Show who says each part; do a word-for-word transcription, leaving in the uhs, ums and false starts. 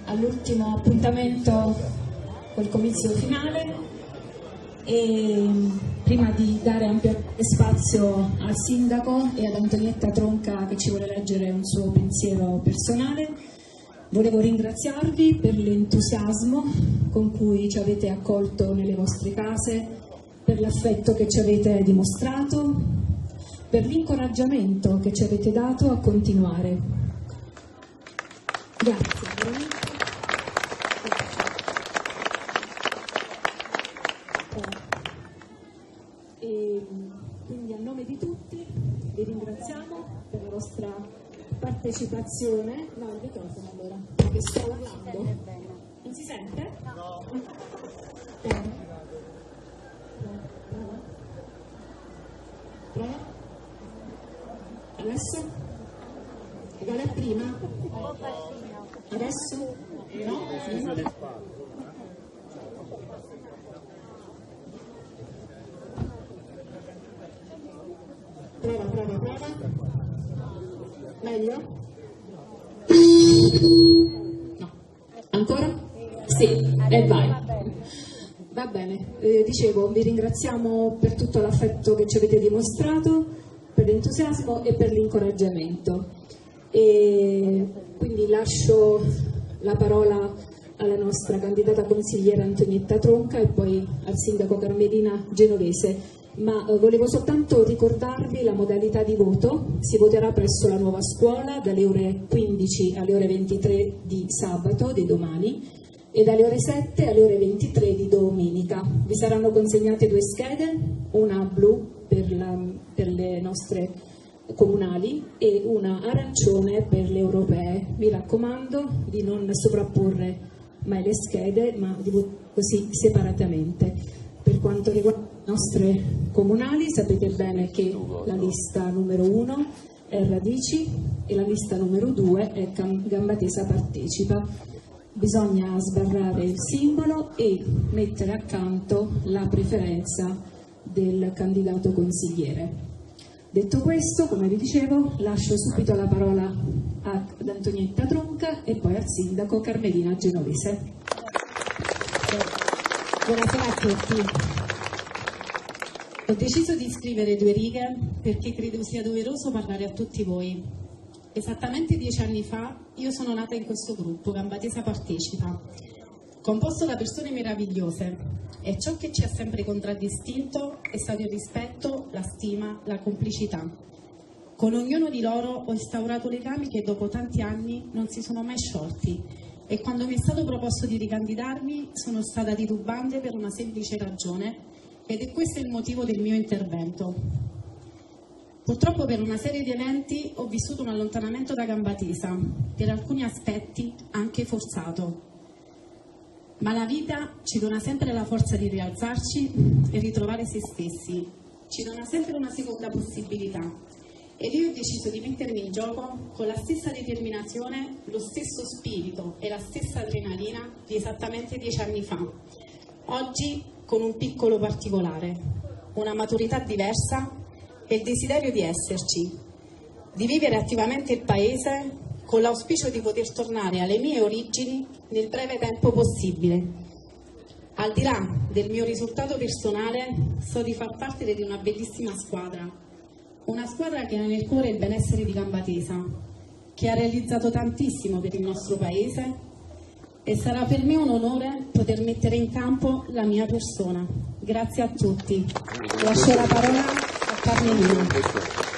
Speaker 1: all'ultimo appuntamento col comizio finale e prima di dare ampio spazio al sindaco e ad Antonietta Tronca che ci vuole leggere un suo pensiero personale, volevo ringraziarvi per l'entusiasmo con cui ci avete accolto nelle vostre case, per l'affetto che ci avete dimostrato, per l'incoraggiamento che ci avete dato a continuare. Grazie, veramente. E quindi a nome di tutti vi ringraziamo per la vostra partecipazione. No, il microfono allora, perché sto urlando. Non si sente? No. Bene. Prova. Adesso? Uguale a prima? Adesso? No? Prova, prova, prova. Meglio? No. Ancora? Sì, e vai. Va bene, eh, dicevo, vi ringraziamo per tutto l'affetto che ci avete dimostrato, per l'entusiasmo e per l'incoraggiamento. E quindi lascio la parola alla nostra candidata consigliera Antonietta Tronca e poi al sindaco Carmelina Genovese. Ma eh, volevo soltanto ricordarvi la modalità di voto. Si voterà presso la nuova scuola dalle ore quindici alle ore ventitré di sabato, di domani, e dalle ore sette alle ore ventitré di domenica. Vi saranno consegnate due schede, una blu per, la, per le nostre comunali e una arancione per le europee. Mi raccomando di non sovrapporre mai le schede, ma di votare così separatamente. Per quanto riguarda le nostre comunali, sapete bene che la lista numero uno è Radici e la lista numero due è Gambatesa Partecipa. Bisogna sbarrare il simbolo e mettere accanto la preferenza del candidato consigliere. Detto questo, come vi dicevo, lascio subito la parola ad Antonietta Tronca e poi al sindaco Carmelina Genovese.
Speaker 2: Buonasera a tutti. Ho deciso di scrivere due righe perché credo sia doveroso parlare a tutti voi. Esattamente dieci anni fa io sono nata in questo gruppo, Gambatesa Partecipa, composto da persone meravigliose, e ciò che ci ha sempre contraddistinto è stato il rispetto, la stima, la complicità. Con ognuno di loro ho instaurato legami che dopo tanti anni non si sono mai sciolti, e quando mi è stato proposto di ricandidarmi sono stata titubante per una semplice ragione, ed è questo il motivo del mio intervento. Purtroppo per una serie di eventi ho vissuto un allontanamento da Gambatesa, per alcuni aspetti anche forzato. Ma la vita ci dona sempre la forza di rialzarci e ritrovare se stessi, ci dona sempre una seconda possibilità. Ed io ho deciso di mettermi in gioco con la stessa determinazione, lo stesso spirito e la stessa adrenalina di esattamente dieci anni fa. Oggi con un piccolo particolare, una maturità diversa e il desiderio di esserci, di vivere attivamente il paese con l'auspicio di poter tornare alle mie origini nel breve tempo possibile. Al di là del mio risultato personale, so di far parte di una bellissima squadra, una squadra che ha nel cuore il benessere di Gambatesa, che ha realizzato tantissimo per il nostro paese, e sarà per me un onore poter mettere in campo la mia persona. Grazie a tutti. Lascio la parola a Carmelina.